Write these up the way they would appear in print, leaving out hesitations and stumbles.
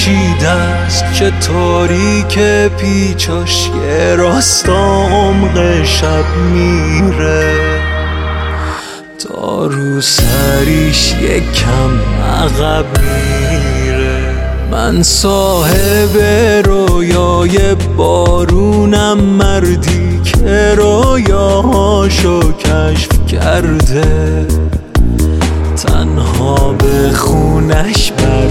خورشید است چه تاریک پیچاش یه راستا عمق شب میره، تا رو سریش یکم عقب میره. من صاحب رویای بارونم، مردی که رویاهاشو کشف کرده، تنها به خونش بر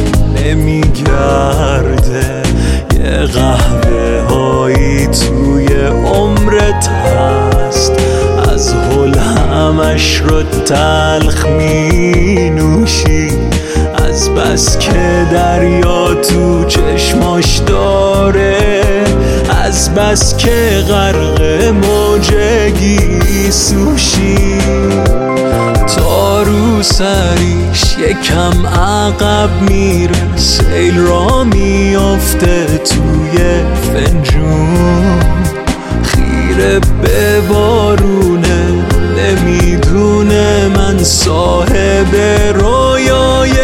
نمیگرده. یه قهوه هایی توی عمرت هست، از هل همش رو تلخ می نوشی، از بس که دریا تو چشماش داره، از بس که غرق موجگی سوشی. تا رو سریش یکم عقب میره، سیل را میافته توی فنجون، خیره به بارونه نمیدونه من صاحب رویای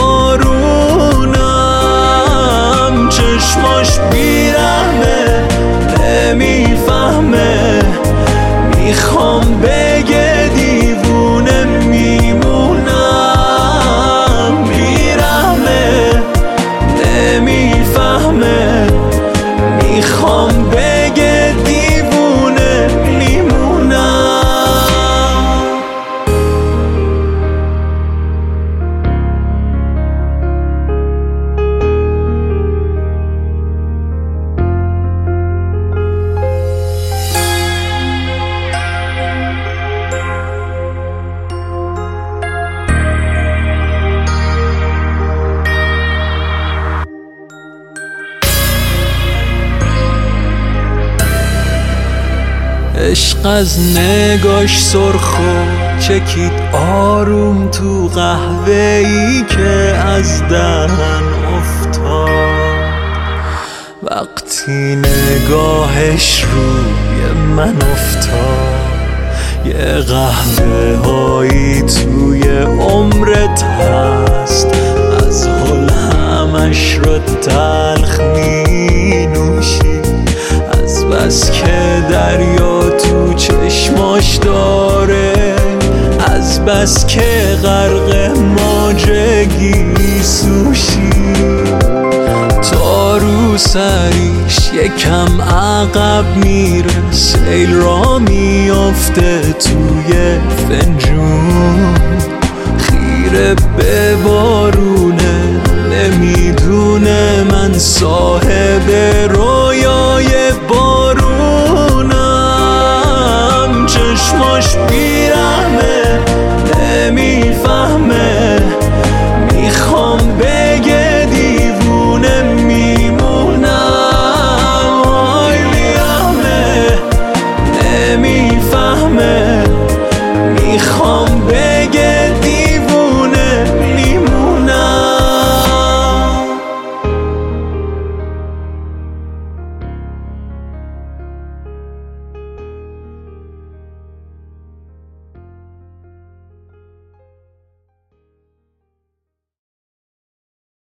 بارونم. چشماش بیرحمه نمیفهمه، میخوام بگه دیوونه میمونم. بیرحمه نمیفهمه، میخوام بگه دیوونه میمونم. عشق از نگاش سرخ و چکید آروم تو قهوه‌ای که از دهن افتاد. وقتی نگاهش روی من افتاد، یه قهوه هایی توی عمرت هست، از هل همش رو تلخ می نوشی، از بس که دریا تو چشماش داره، از بس که غرق موجگی سوشی. تا رو سریش یکم عقب میره، سیل را میافته توی فنجون، خیره به بارونه نمیدونه من صاحب رویای بارونم. چشماش بیرحمه نمیفهمه، میخوام بگه دیوونه میمونم. آی بیرحمه نمیفهمه،